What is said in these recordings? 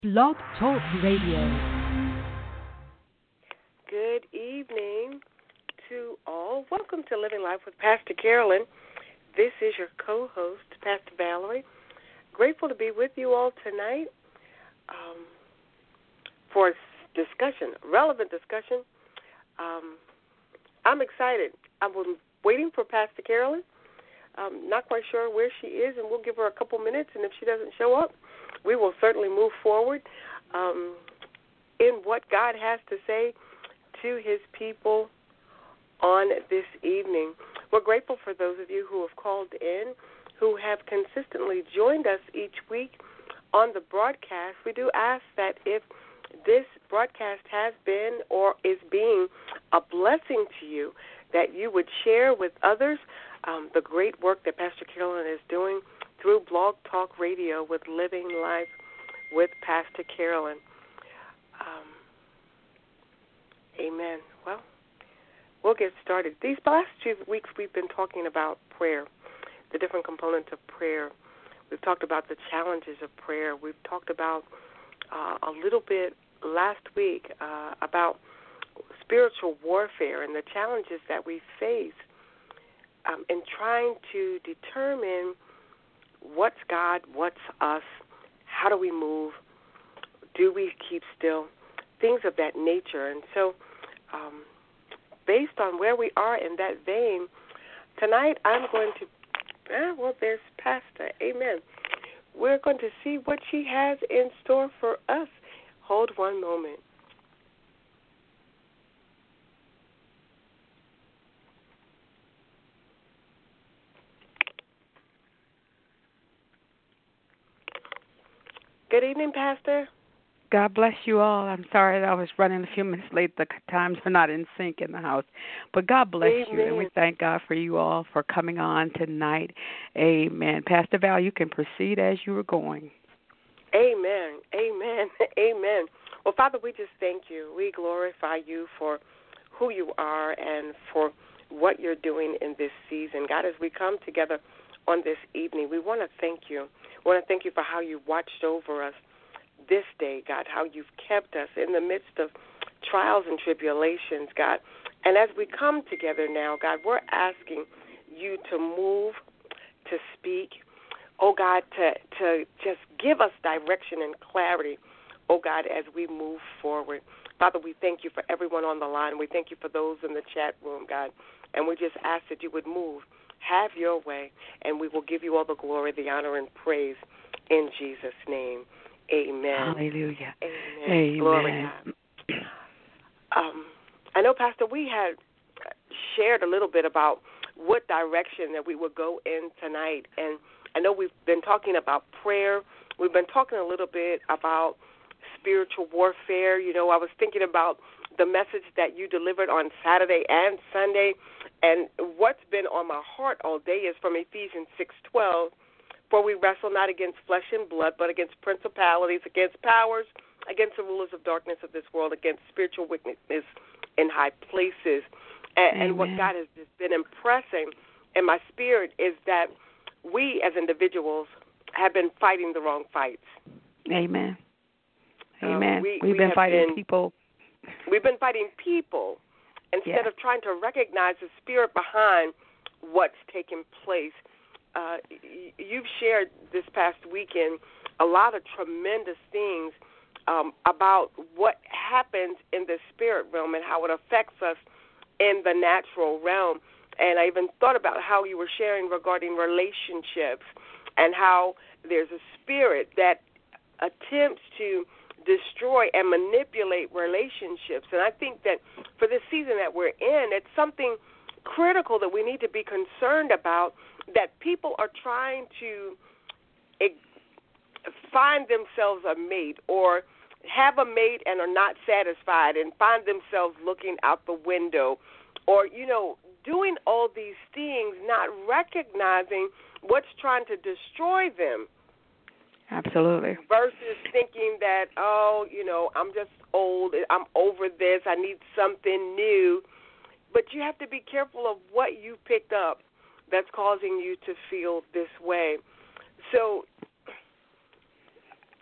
Blog Talk Radio. Good evening to all. Welcome to Living Life with Pastor Carolyn. This is your co-host, Pastor Valerie. Grateful to be with you all tonight for discussion, relevant discussion. I'm excited. I'm waiting for Pastor Carolyn. Not quite sure where she is, and we'll give her a couple minutes, and if she doesn't show up, we will certainly move forward in what God has to say to his people on this evening. We're grateful for those of you who have called in, who have consistently joined us each week on the broadcast. We do ask that if this broadcast has been or is being a blessing to you, that you would share with others the great work that Pastor Carolyn is doing through Blog Talk Radio with Living Life with Pastor Carolyn. Amen. Well, we'll get started. These last 2 weeks we've been talking about prayer, the different components of prayer. We've talked about the challenges of prayer. We've talked about a little bit last week about spiritual warfare and the challenges that we face in trying to determine what's God, what's us, how do we move, do we keep still, things of that nature. And so based on where we are in that vein, tonight I'm going to, there's Pastor, amen. We're going to see what she has in store for us. Hold one moment. Good evening, Pastor. God bless you all. I'm sorry that I was running a few minutes late. The times are not in sync in the house. But God bless Amen. you, and we thank God for you all for coming on tonight. Amen. Pastor Val, you can proceed as you were going. Amen. Amen. Amen. Well, Father, we just thank you. We glorify you for who you are and for what you're doing in this season. God, as we come together on this evening, we want to thank you. We want to thank you for how you watched over us this day, God, how you've kept us in the midst of trials and tribulations, God. And as we come together now, God, we're asking you to move, to speak, oh, God, to just give us direction and clarity, oh, God, as we move forward. Father, we thank you for everyone on the line. We thank you for those in the chat room, God. And we just ask that you would move. Have your way, and we will give you all the glory, the honor, and praise in Jesus' name. Amen. Hallelujah. Amen. Amen. Glory God. I know, Pastor, we had shared a little bit about what direction that we would go in tonight, and I know we've been talking about prayer. We've been talking a little bit about spiritual warfare. You know, I was thinking about the message that you delivered on Saturday and Sunday, and what's been on my heart all day is from Ephesians 6:12, for we wrestle not against flesh and blood, but against principalities, against powers, against the rulers of darkness of this world, against spiritual wickedness in high places. And what God has just been impressing in my spirit is that we as individuals have been fighting the wrong fights. Amen. Amen. We've been fighting people. We've been fighting people instead of trying to recognize the spirit behind what's taking place. You've shared this past weekend a lot of tremendous things about what happens in the spirit realm and how it affects us in the natural realm. And I even thought about how you were sharing regarding relationships and how there's a spirit that attempts to destroy and manipulate relationships. And I think that for this season that we're in, it's something critical that we need to be concerned about, that people are trying to find themselves a mate or have a mate and are not satisfied and find themselves looking out the window or, you know, doing all these things, not recognizing what's trying to destroy them. Absolutely. Versus thinking that, oh, you know, I'm just old, I'm over this, I need something new. But you have to be careful of what you picked up that's causing you to feel this way. So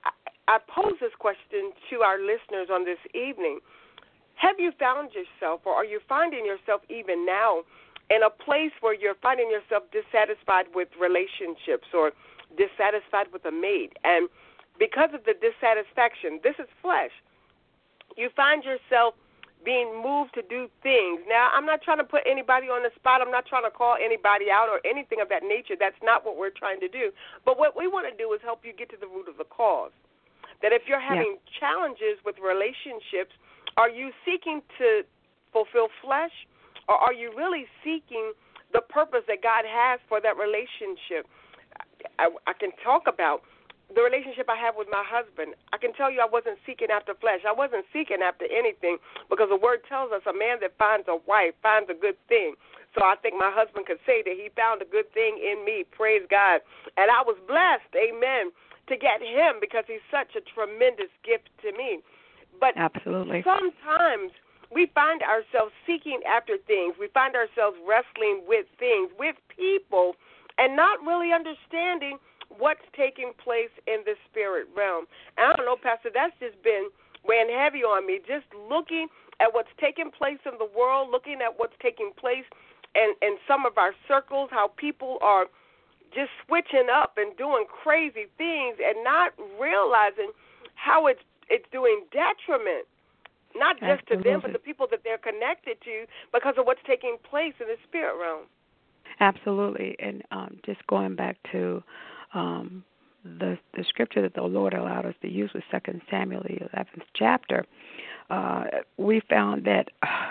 I pose this question to our listeners on this evening. Have you found yourself, or are you finding yourself even now in a place where you're finding yourself dissatisfied with relationships or dissatisfied with a mate? And because of the dissatisfaction, this is flesh, you find yourself being moved to do things. Now, I'm not trying to put anybody on the spot. I'm not trying to call anybody out or anything of that nature. That's not what we're trying to do. But what we want to do is help you get to the root of the cause. That if you're having challenges with relationships, are you seeking to fulfill flesh, or are you really seeking the purpose that God has for that relationship? I can talk about the relationship I have with my husband. I can tell you I wasn't seeking after flesh. I wasn't seeking after anything, because the word tells us a man that finds a wife finds a good thing. So I think my husband could say that he found a good thing in me. Praise God. And I was blessed, amen, to get him, because he's such a tremendous gift to me. But absolutely, sometimes we find ourselves seeking after things. We find ourselves wrestling with things, with people, and not really understanding what's taking place in the spirit realm. And I don't know, Pastor, that's just been weighing heavy on me, just looking at what's taking place in the world, looking at what's taking place in some of our circles, how people are just switching up and doing crazy things and not realizing how it's doing detriment, not just to them, but the people that they're connected to, because of what's taking place in the spirit realm. Absolutely. And just going back to the scripture that the Lord allowed us to use with 2 Samuel, the 11th chapter, we found that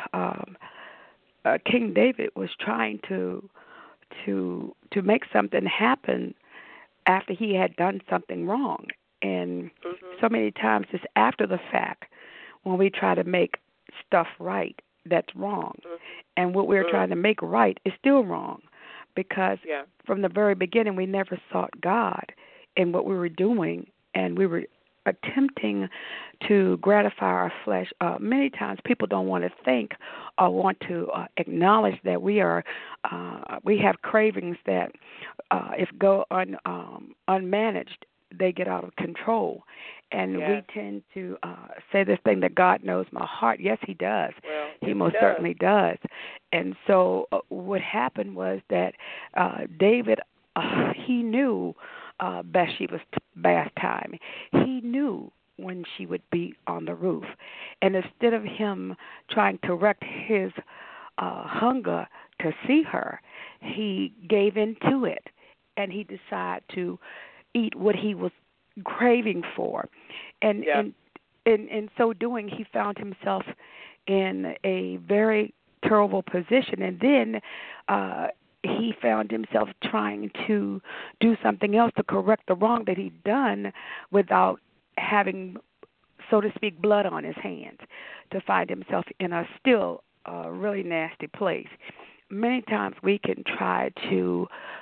King David was trying to make something happen after he had done something wrong. And so many times it's after the fact when we try to make stuff right that's wrong. And what we're trying to make right is still wrong. Because from the very beginning, we never sought God in what we were doing, and we were attempting to gratify our flesh. Many times people don't want to think or want to acknowledge that we have cravings that if go unmanaged, they get out of control. And we tend to say this thing that God knows my heart. Yes, he does. Well, he most certainly does. And so what happened was that David, he knew Bathsheba's bath time. He knew when she would be on the roof. And instead of him trying to wreck his hunger to see her, he gave into it. And he decided to eat what he was craving for. And in so doing, he found himself in a very terrible position. And then he found himself trying to do something else to correct the wrong that he'd done without having, so to speak, blood on his hands, to find himself in a still really nasty place. Many times we can try to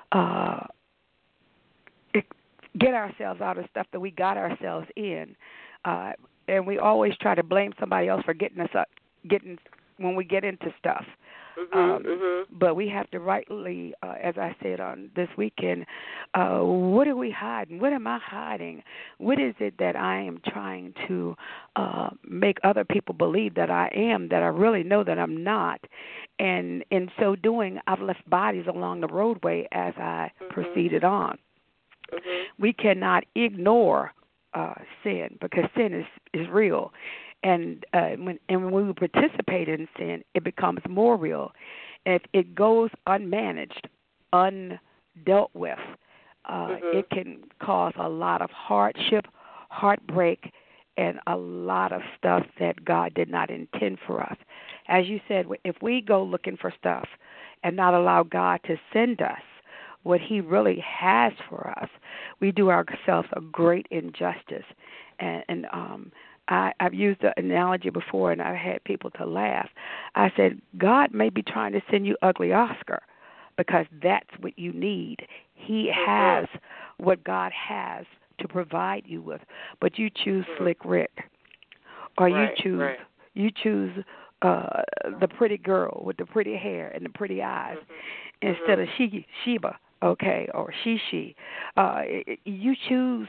get ourselves out of stuff that we got ourselves in, and we always try to blame somebody else for getting us up, when we get into stuff. But we have to rightly, as I said on this weekend, what are we hiding? What am I hiding? What is it that I am trying to make other people believe that I am, that I really know that I'm not? And in so doing, I've left bodies along the roadway as I proceeded on. We cannot ignore sin, because sin is real. And when we participate in sin, it becomes more real. If it goes unmanaged, undealt with, it can cause a lot of hardship, heartbreak, and a lot of stuff that God did not intend for us. As you said, if we go looking for stuff and not allow God to send us what he really has for us, we do ourselves a great injustice. And I've used the analogy before, and I've had people to laugh. I said, God may be trying to send you ugly Oscar, because that's what you need. He has what God has to provide you with, but you choose Slick Rick, or you choose the pretty girl with the pretty hair and the pretty eyes instead of Sheba, okay, or she. You choose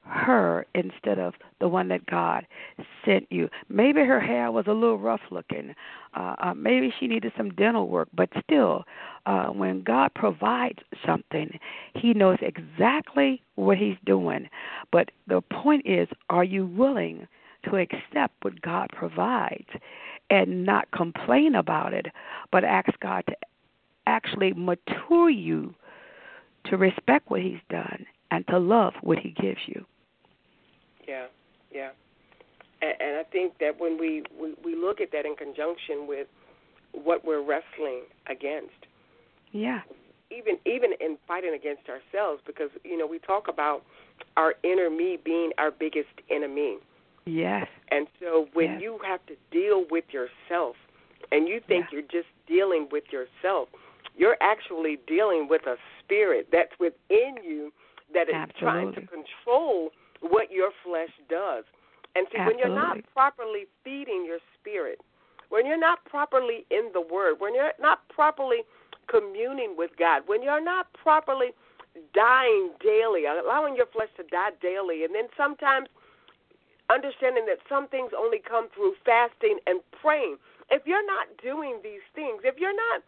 her instead of the one that God sent you. Maybe her hair was a little rough looking. Maybe she needed some dental work, but still, when God provides something, He knows exactly what He's doing. But the point is, are you willing to accept what God provides and not complain about it, but ask God to actually mature you to respect what He's done and to love what He gives you? Yeah, yeah. And I think that when we look at that in conjunction with what we're wrestling against, yeah, even in fighting against ourselves, because, we talk about our inner me being our biggest enemy. Yes. And so when you have to deal with yourself and you think you're just dealing with yourself, you're actually dealing with a spirit that's within you that is trying to control what your flesh does. And see, when you're not properly feeding your spirit, when you're not properly in the Word, when you're not properly communing with God, when you're not properly dying daily, allowing your flesh to die daily, and then sometimes understanding that some things only come through fasting and praying. If you're not doing these things, if you're not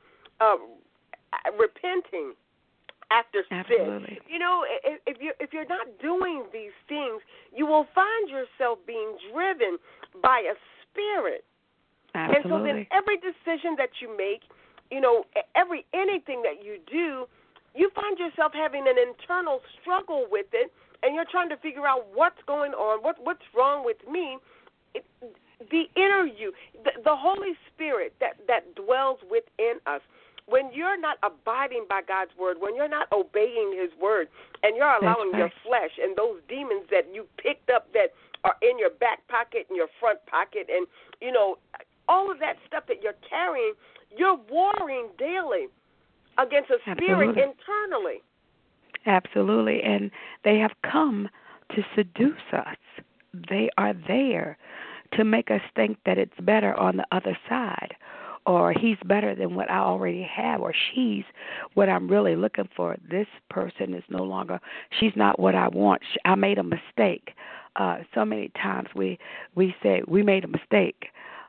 repenting after sin, if you're not doing these things, you will find yourself being driven by a spirit. Absolutely. And so then every decision that you make, anything that you do, you find yourself having an internal struggle with it, and you're trying to figure out what's going on, what's wrong with me. The inner you, the Holy Spirit that dwells within us, when you're not abiding by God's word, when you're not obeying His word, and you're allowing your flesh and those demons that you picked up that are in your back pocket and your front pocket, and, all of that stuff that you're carrying, you're warring daily against a spirit internally. Absolutely. And they have come to seduce us. They are there to make us think that it's better on the other side, or he's better than what I already have, or she's what I'm really looking for. This person is no longer, she's not what I want. I made a mistake. So many times we say we made a mistake.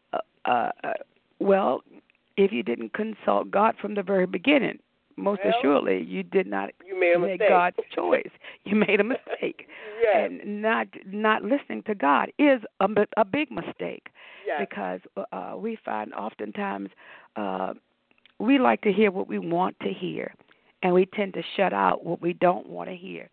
Well, if you didn't consult God from the very beginning, most assuredly you did not make God's choice. You made a mistake. Yes. And not listening to God is a big mistake. Yes. Because we find oftentimes we like to hear what we want to hear, and we tend to shut out what we don't want to hear.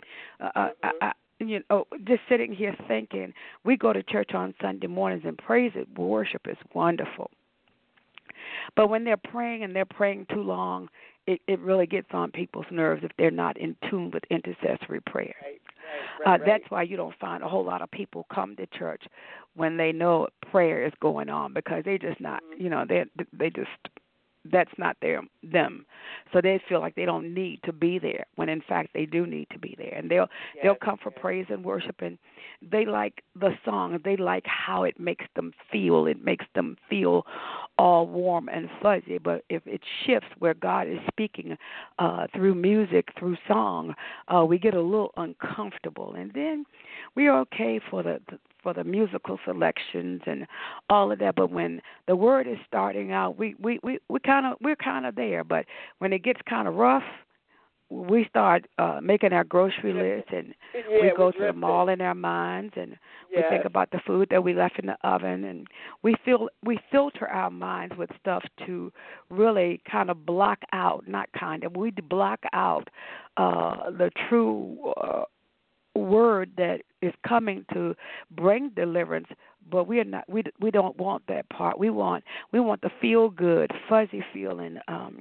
Just sitting here thinking, we go to church on Sunday mornings and praise it. Worship is wonderful. But when they're praying and they're praying too long, it really gets on people's nerves if they're not in tune with intercessory prayer. Right. That's why you don't find a whole lot of people come to church when they know prayer is going on, because they just not, they just, that's not them. So they feel like they don't need to be there, when in fact they do need to be there. And they'll come for praise and worship, and they like the song. They like how it makes them feel. It makes them feel all warm and fuzzy. But if it shifts where God is speaking through music, through song, we get a little uncomfortable. And then we are okay for the musical selections and all of that. But when the word is starting out, we're kind of there. But when it gets kind of rough, we start making our grocery list, and we go to the mall in our minds, and we think about the food that we left in the oven, and we filter our minds with stuff to really kind of block out, we block out the true word that is coming to bring deliverance. But we don't want that part. We want the feel good, fuzzy feeling.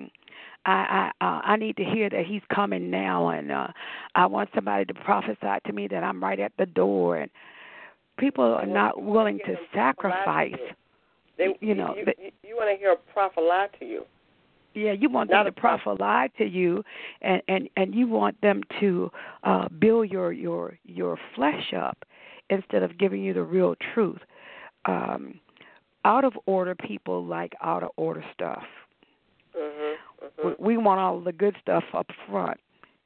I need to hear that he's coming now, and I want somebody to prophesy to me that I'm right at the door. And people are not willing to sacrifice. You want to hear a prophet lie to you. Yeah, you want them to prophesy to you, and you want them to build your flesh up instead of giving you the real truth. Out of order people like out of order stuff. We want all the good stuff up front,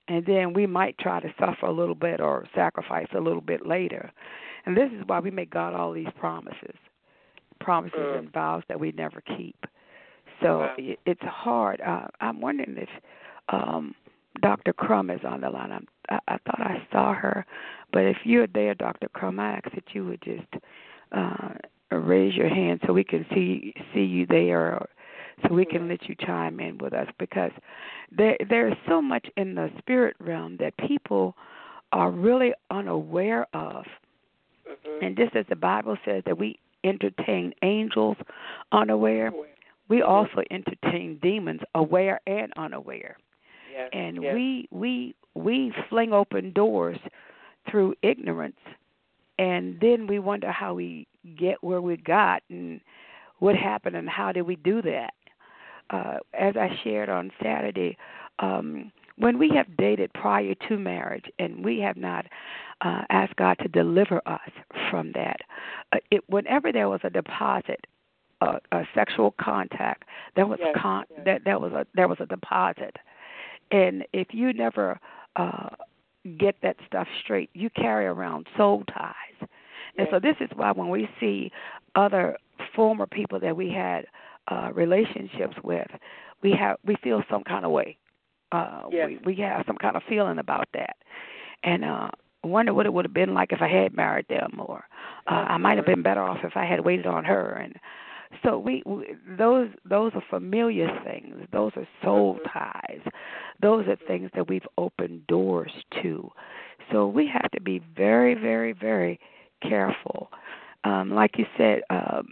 and then we might try to suffer a little bit or sacrifice a little bit later. And this is why we make God all these promises and vows that we never keep. So it's hard. I'm wondering if Dr. Crum is on the line. I thought I saw her, but if you're there, Dr. Crum, I ask that you would just raise your hand so we can see you there, or so we can let you chime in with us, because there is so much in the spirit realm that people are really unaware of. And just as the Bible says that we entertain angels unaware, we also entertain demons aware and unaware. Yes, and yes. we fling open doors through ignorance, and then we wonder how we get where we got and what happened and how did we do that. As I shared on Saturday, when we have dated prior to marriage and we have not asked God to deliver us from that, whenever there was a deposit, a sexual contact, there was there was a deposit, and if you never get that stuff straight, you carry around soul ties. And so this is why when we see other former people that we had relationships with, we feel some kind of way. We have some kind of feeling about that, and wonder what it would have been like if I had married them, or I might have been better off if I had waited on her. And so we those are familiar things. Those are soul ties. Those are things that we've opened doors to. So we have to be very, very, very careful. Like you said,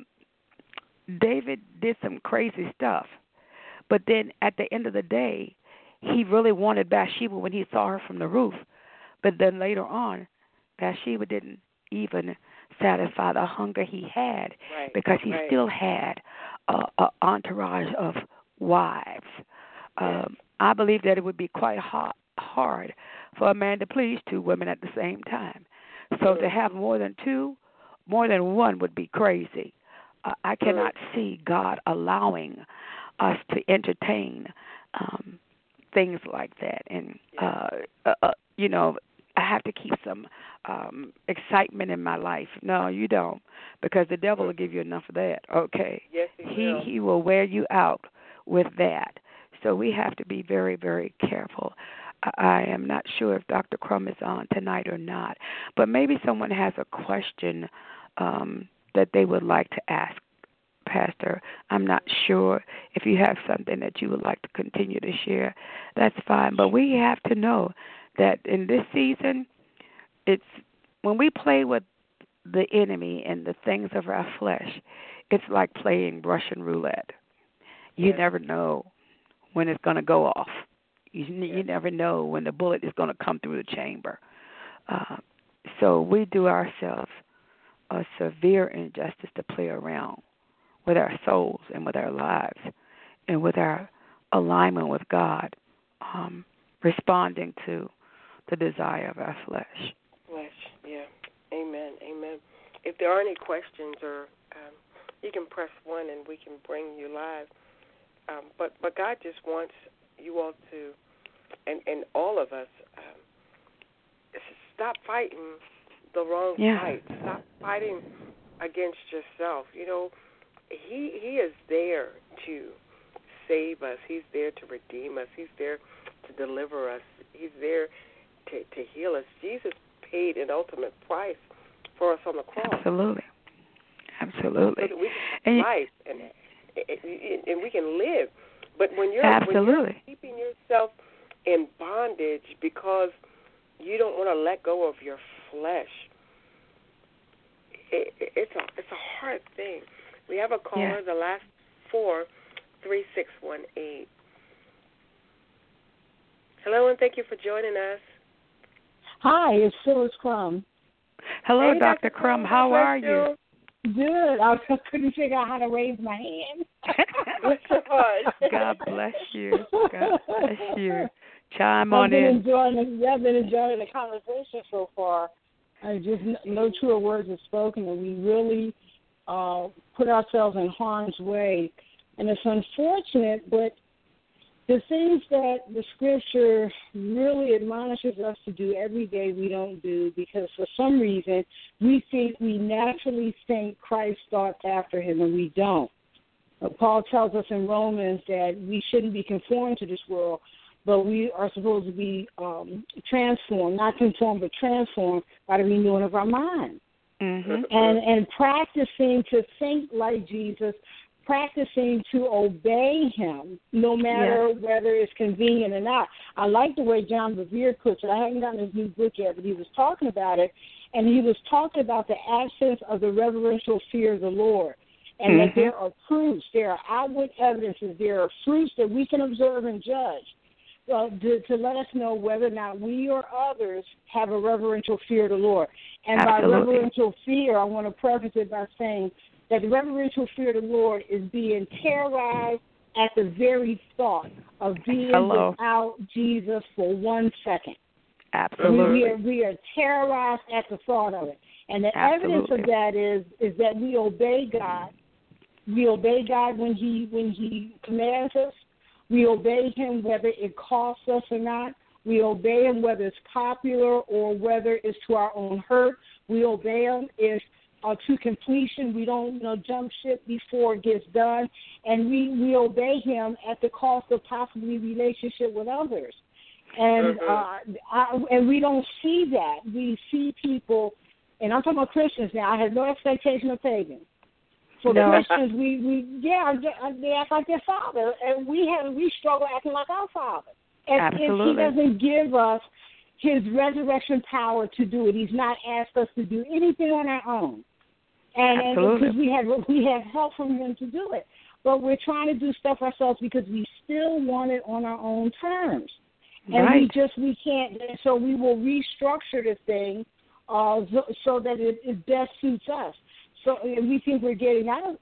David did some crazy stuff, but then at the end of the day, he really wanted Bathsheba when he saw her from the roof. But then later on, Bathsheba didn't even satisfy the hunger he had, because he still had an entourage of wives. I believe that it would be quite hard for a man to please two women at the same time. So to have more than one would be crazy. I cannot see God allowing us to entertain things like that. And, I have to keep some excitement in my life. No, you don't, because the devil will give you enough of that, okay? Yes, he will wear you out with that. So we have to be very, very careful. I am not sure if Dr. Crum is on tonight or not, but maybe someone has a question that they would like to ask Pastor. I'm not sure. If you have something that you would like to continue to share, that's fine. But we have to know that in this season, it's when we play with the enemy and the things of our flesh, it's like playing Russian roulette. You never know when it's going to go off. You never know when the bullet is going to come through the chamber. So we do ourselves a severe injustice to play around with our souls and with our lives and with our alignment with God, responding to the desire of our flesh. Amen. If there are any questions, or you can press 1 and we can bring you live. But God just wants you all to, and all of us, stop fighting the wrong fight. Stop fighting against yourself. He is there to save us. He's there to redeem us. He's there to deliver us. He's there to heal us. Jesus paid an ultimate price for us on the cross. Absolutely. So that we can have life and we can live. But when you're keeping yourself in bondage because you don't want to let go of your flesh, it's a hard thing. We have a caller, the last 4, 3618. Hello, and thank you for joining us. Hi, it's Phyllis Crum. Hello, hey, Dr. Crum. How are you? Good. I couldn't figure out how to raise my hand. God bless you. God bless you. Chime on in. I've been enjoying the conversation so far. No truer words are spoken, and we really put ourselves in harm's way. And it's unfortunate, but The things that the Scripture really admonishes us to do every day we don't do because for some reason we naturally think Christ's thoughts after him, and we don't. Paul tells us in Romans that we shouldn't be conformed to this world, but we are supposed to be transformed, not conformed, but transformed by the renewing of our mind. Mm-hmm. And practicing to think like Jesus, practicing to obey him, no matter whether it's convenient or not. I like the way John Bevere puts it. I haven't gotten his new book yet, but he was talking about it, and he was talking about the absence of the reverential fear of the Lord, and that there are proofs, there are outward evidences, there are fruits that we can observe and judge to let us know whether or not we or others have a reverential fear of the Lord. And Absolutely. by reverential fear, I want to preface it by saying that the reverential fear of the Lord is being terrorized at the very thought of being without Jesus for 1 second. Absolutely. We are terrorized at the thought of it. And the evidence of that is that we obey God. We obey God when He commands us. We obey Him whether it costs us or not. We obey Him whether it's popular or whether it's to our own hurt. We obey Him if to completion. We don't jump ship before it gets done. And we obey Him at the cost of possibly relationship with others. And and we don't see that. We see people, and I'm talking about Christians now. I have no expectation of pagans. For Christians, they act like their father, and we struggle acting like our father. As if He doesn't give us His resurrection power to do it. He's not asked us to do anything on our own, and because we have help from Him to do it. But we're trying to do stuff ourselves because we still want it on our own terms, and we can't. So we will restructure the thing so that it best suits us. So we think we're getting out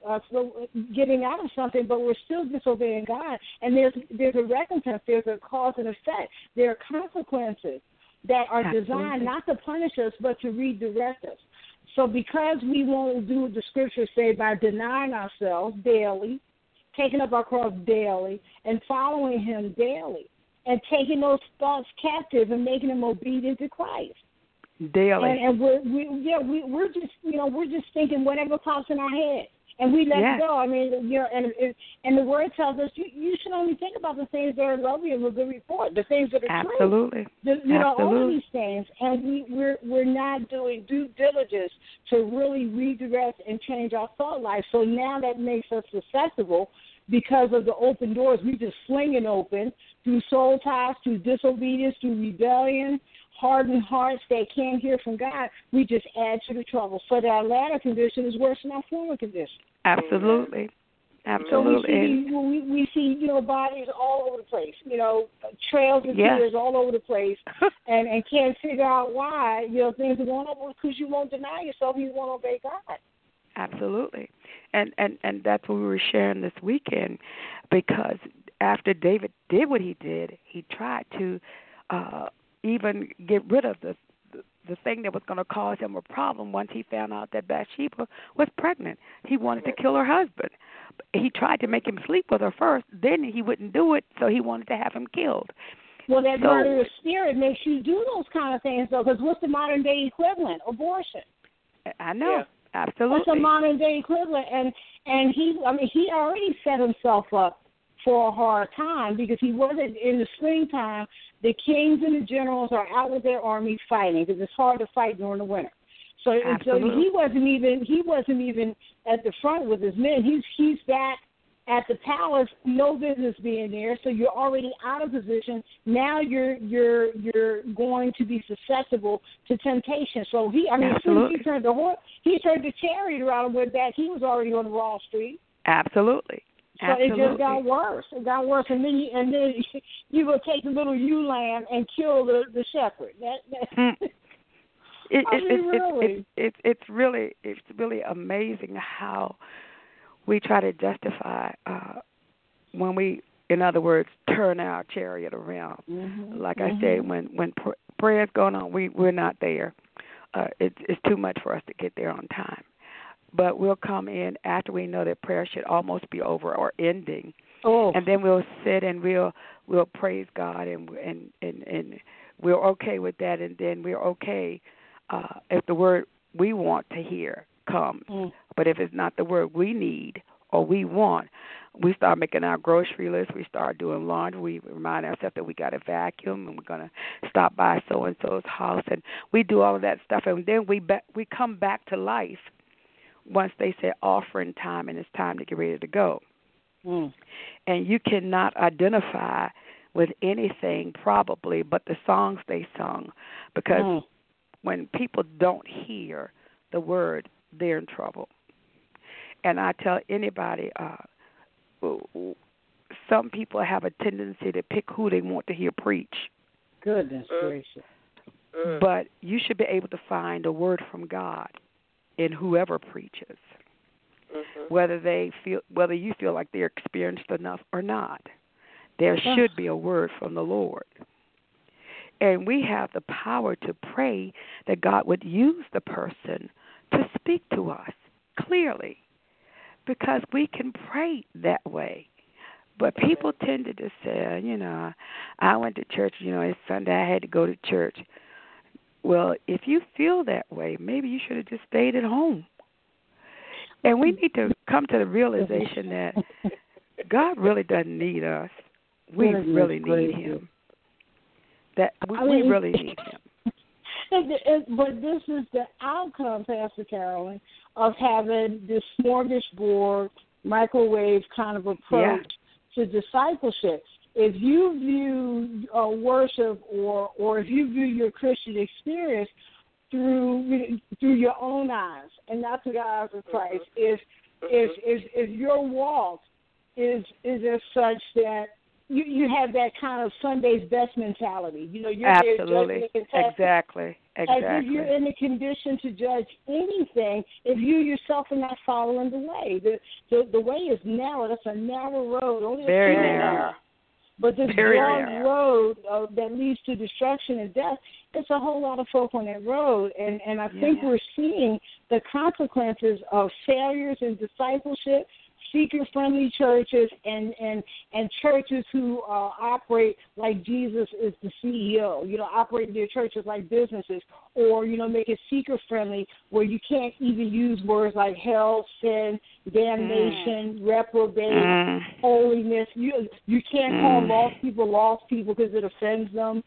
of something, but we're still disobeying God. And there's a recompense, there's a cause and effect. There are consequences that are designed not to punish us, but to redirect us. So because we won't do what the Scriptures say by denying ourselves daily, taking up our cross daily, and following Him daily, and taking those thoughts captive and making them obedient to Christ. Daily. And we're just thinking whatever pops in our head, and we let it go. I mean, and the Word tells us you should only think about the things that are lovely and of good report, the things that are true. All of these things, and we're not doing due diligence to really redirect and change our thought life. So now that makes us susceptible because of the open doors we just flinging open through soul ties, through disobedience, through rebellion. Hardened hearts that can't hear from God, we just add to the trouble. So that our latter condition is worse than our former condition. Absolutely. So we see bodies all over the place, trails of tears all over the place, and can't figure out why, things are going on because you won't deny yourself, you won't obey God. Absolutely. And that's what we were sharing this weekend, because after David did what he did, he tried to even get rid of the thing that was going to cause him a problem once he found out that Bathsheba was pregnant. He wanted to kill her husband. He tried to make him sleep with her first, then he wouldn't do it, so he wanted to have him killed. Well, that murderous spirit makes you do those kind of things, though, because what's the modern-day equivalent? Abortion. I know. Absolutely. That's a modern-day equivalent, and he already set himself up for a hard time because he wasn't in the springtime. The kings and the generals are out with their armies fighting because it's hard to fight during the winter. So he wasn't even at the front with his men. He's back at the palace, no business being there. So you're already out of position. Now you're going to be susceptible to temptation. So as soon as he turned the chariot around and went back, he was already on the wrong street. Absolutely. So it just got worse. It got worse, and then you will take the little ewe lamb and kill the shepherd. It's really amazing how we try to justify when we, in other words, turn our chariot around. Like I said, when prayer's going on, we're not there. It's too much for us to get there on time. But we'll come in after we know that prayer should almost be over or ending, And then we'll sit and we'll praise God, and we're okay with that, and then we're okay if the word we want to hear comes. But if it's not the word we need or we want, we start making our grocery list. We start doing laundry. We remind ourselves that we got to vacuum, and we're going to stop by so-and-so's house, and we do all of that stuff. And then we come back to life once they say offering time, and it's time to get ready to go. And you cannot identify with anything probably but the songs they sung, because when people don't hear the word, they're in trouble. And I tell anybody, some people have a tendency to pick who they want to hear preach. Goodness gracious. But you should be able to find a word from God in whoever preaches, whether you feel like they're experienced enough or not. There should be a word from the Lord. And we have the power to pray that God would use the person to speak to us clearly, because we can pray that way. But people tend to just say, I went to church, it's Sunday, I had to go to church. Well, if you feel that way, maybe you should have just stayed at home. And we need to come to the realization that God really doesn't need us. We really need Him. That we really need Him. But this is the outcome, Pastor Carolyn, of having this smorgasbord, microwave kind of approach to discipleship. If you view worship or if you view your Christian experience through your own eyes and not through the eyes of Christ, if your walk is as such that you have that kind of Sunday's best mentality. You're absolutely, exactly. As if you're in the condition to judge anything if you yourself are not following the way. The way is narrow. That's a narrow road. Only very narrow. But this broad road that leads to destruction and death, it's a whole lot of folk on that road. And I think we're seeing the consequences of failures in discipleship, seeker-friendly churches, and churches who operate like Jesus is the CEO, operate their churches like businesses, or, make it seeker-friendly where you can't even use words like hell, sin, damnation, reprobate, holiness. You can't call lost people because it offends them.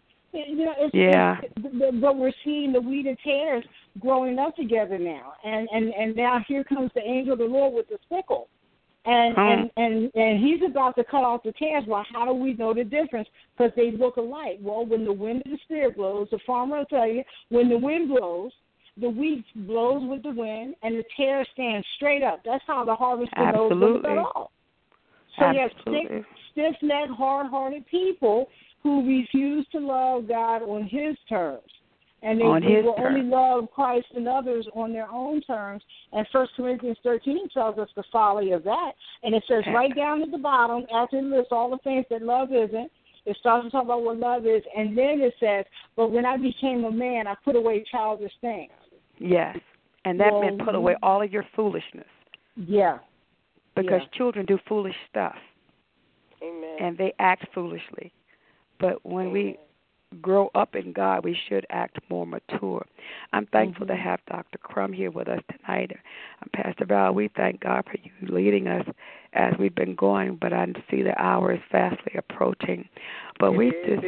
But we're seeing the wheat and tares growing up together now. And now here comes the angel of the Lord with the sickle. And he's about to cut off the tares. Well, how do we know the difference? Because they look alike. Well, when the wind of the Spirit blows, the farmer will tell you, when the wind blows, the wheat blows with the wind, and the tares stand straight up. That's how the harvester knows them at all. So you have stiff-necked, hard-hearted people who refuse to love God on His terms. And they will only love Christ and others on their own terms. And 1 Corinthians 13 tells us the folly of that. And it says right down at the bottom, after it lists all the things that love isn't, it starts to talk about what love is. And then it says, but when I became a man, I put away childish things. Yes. And that meant put away all of your foolishness. Yeah. Because children do foolish stuff. Amen. And they act foolishly. But when we grow up in God, we should act more mature. I'm thankful to have Dr. Crum here with us tonight. Pastor Val, we thank God for you leading us as we've been going, but I see the hour is fastly approaching. But we just,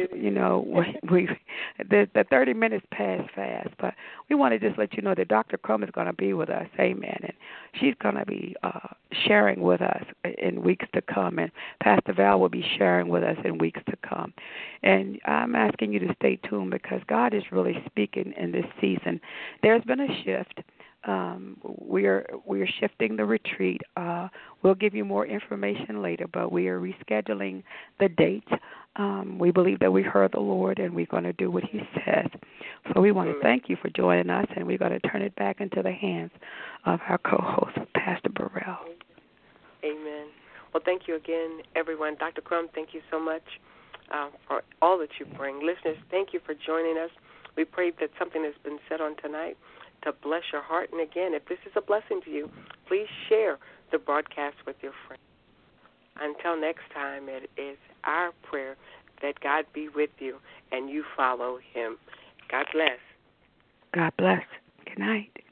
the 30 minutes pass fast, but we want to just let you know that Dr. Crum is going to be with us, amen, and she's going to be sharing with us in weeks to come, and Pastor Val will be sharing with us in weeks to come. And I'm asking you to stay tuned because God is really speaking in this season. There's been a shift. We're shifting the retreat. We'll give you more information later, but we are rescheduling the date. We believe that we heard the Lord, and we're going to do what He says. So we want to thank you for joining us, and we're going to turn it back into the hands of our co-host, Pastor Burrell. Amen. Well, thank you again, everyone. Dr. Crum, thank you so much for all that you bring. Listeners, thank you for joining us. We pray that something has been said on tonight to bless your heart. And again, if this is a blessing to you, please share the broadcast with your friends. Until next time, it is our prayer that God be with you and you follow him. God bless. God bless. Good night.